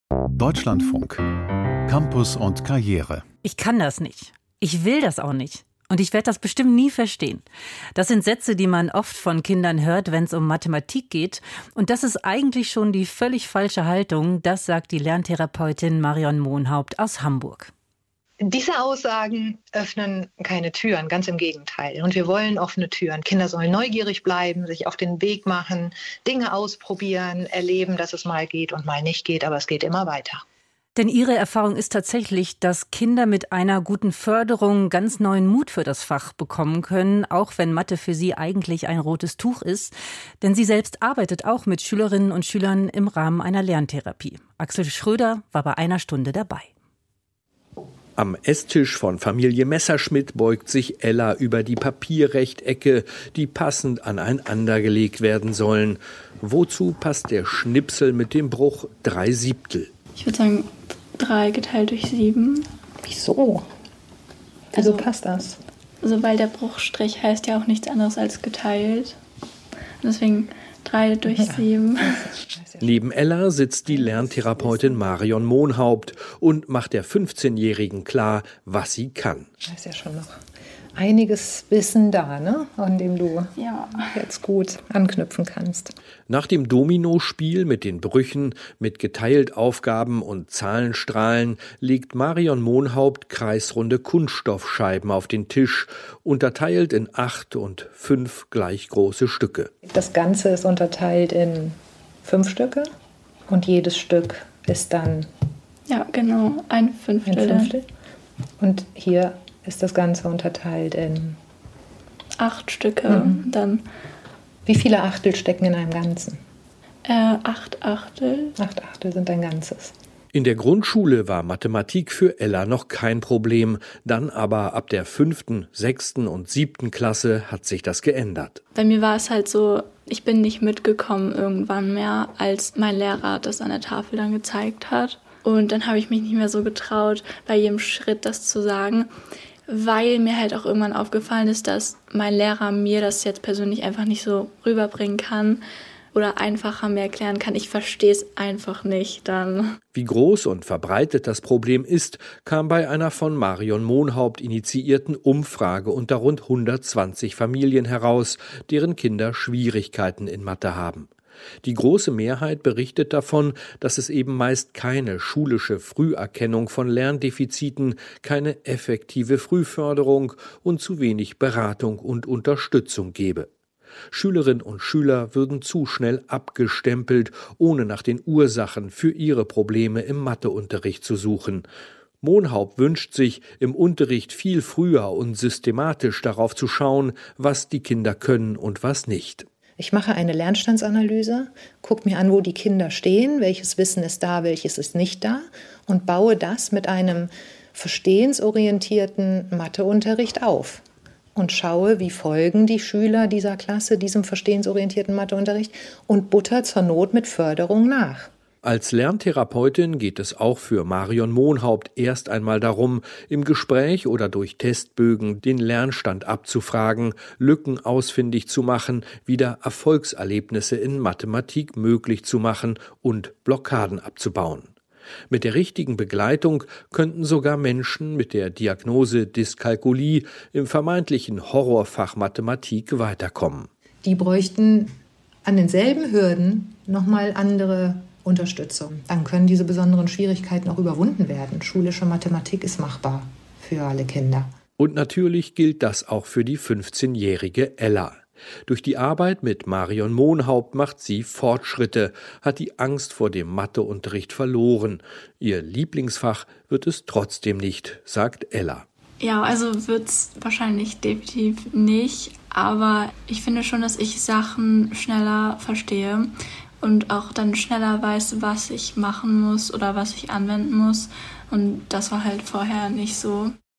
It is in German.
Deutschlandfunk. Campus und Karriere. Ich kann das nicht. Ich will das auch nicht. Und ich werde das bestimmt nie verstehen. Das sind Sätze, die man oft von Kindern hört, wenn es um Mathematik geht. Und das ist eigentlich schon die völlig falsche Haltung. Das sagt die Lerntherapeutin Marion Mohnhaupt aus Hamburg. Diese Aussagen öffnen keine Türen, ganz im Gegenteil. Und wir wollen offene Türen. Kinder sollen neugierig bleiben, sich auf den Weg machen, Dinge ausprobieren, erleben, dass es mal geht und mal nicht geht, aber es geht immer weiter. Denn ihre Erfahrung ist tatsächlich, dass Kinder mit einer guten Förderung ganz neuen Mut für das Fach bekommen können, auch wenn Mathe für sie eigentlich ein rotes Tuch ist. Denn sie selbst arbeitet auch mit Schülerinnen und Schülern im Rahmen einer Lerntherapie. Axel Schröder war bei einer Stunde dabei. Am Esstisch von Familie Messerschmidt beugt sich Ella über die Papierrechtecke, die passend aneinandergelegt werden sollen. Wozu passt der Schnipsel mit dem Bruch 3/7? Ich würde sagen 3 geteilt durch 7. Wieso? Also passt das? Also weil der Bruchstrich heißt ja auch nichts anderes als geteilt. Deswegen 3 durch 7. Neben Ella sitzt die Lerntherapeutin Marion Mohnhaupt und macht der 15-Jährigen klar, was sie kann. Da ist ja schon noch einiges Wissen da, ne? An dem du jetzt gut anknüpfen kannst. Nach dem Dominospiel mit den Brüchen, mit Geteilt-Aufgaben und Zahlenstrahlen legt Marion Mohnhaupt kreisrunde Kunststoffscheiben auf den Tisch, unterteilt in 8 und 5 gleich große Stücke. Das Ganze ist unterteilt in 5 Stücke und jedes Stück ist dann... Ja, genau, ein Fünftel. Und hier ist das Ganze unterteilt in 8 Stücke. Dann wie viele Achtel stecken in einem Ganzen? 8 Achtel. 8 Achtel sind ein Ganzes. In der Grundschule war Mathematik für Ella noch kein Problem. Dann aber ab der 5., 6. und 7. Klasse hat sich das geändert. Bei mir war es halt so, ich bin nicht mitgekommen irgendwann mehr, als mein Lehrer das an der Tafel dann gezeigt hat. Und dann habe ich mich nicht mehr so getraut, bei jedem Schritt das zu sagen, weil mir halt auch irgendwann aufgefallen ist, dass mein Lehrer mir das jetzt persönlich einfach nicht so rüberbringen kann oder einfacher mir erklären kann. Ich verstehe es einfach nicht dann. Wie groß und verbreitet das Problem ist, kam bei einer von Marion Mohnhaupt initiierten Umfrage unter rund 120 Familien heraus, deren Kinder Schwierigkeiten in Mathe haben. Die große Mehrheit berichtet davon, dass es eben meist keine schulische Früherkennung von Lerndefiziten, keine effektive Frühförderung und zu wenig Beratung und Unterstützung gebe. Schülerinnen und Schüler würden zu schnell abgestempelt, ohne nach den Ursachen für ihre Probleme im Matheunterricht zu suchen. Mohnhaupt wünscht sich, im Unterricht viel früher und systematisch darauf zu schauen, was die Kinder können und was nicht. Ich mache eine Lernstandsanalyse, gucke mir an, wo die Kinder stehen, welches Wissen ist da, welches ist nicht da und baue das mit einem verstehensorientierten Matheunterricht auf. Und schaue, wie folgen die Schüler dieser Klasse diesem verstehensorientierten Matheunterricht und butter zur Not mit Förderung nach. Als Lerntherapeutin geht es auch für Marion Mohnhaupt erst einmal darum, im Gespräch oder durch Testbögen den Lernstand abzufragen, Lücken ausfindig zu machen, wieder Erfolgserlebnisse in Mathematik möglich zu machen und Blockaden abzubauen. Mit der richtigen Begleitung könnten sogar Menschen mit der Diagnose Dyskalkulie im vermeintlichen Horrorfach Mathematik weiterkommen. Die bräuchten an denselben Hürden nochmal andere Unterstützung. Dann können diese besonderen Schwierigkeiten auch überwunden werden. Schulische Mathematik ist machbar für alle Kinder. Und natürlich gilt das auch für die 15-jährige Ella. Durch die Arbeit mit Marion Mohnhaupt macht sie Fortschritte, hat die Angst vor dem Matheunterricht verloren. Ihr Lieblingsfach wird es trotzdem nicht, sagt Ella. Ja, also wird's wahrscheinlich definitiv nicht, aber ich finde schon, dass ich Sachen schneller verstehe und auch dann schneller weiß, was ich machen muss oder was ich anwenden muss. Und das war halt vorher nicht so.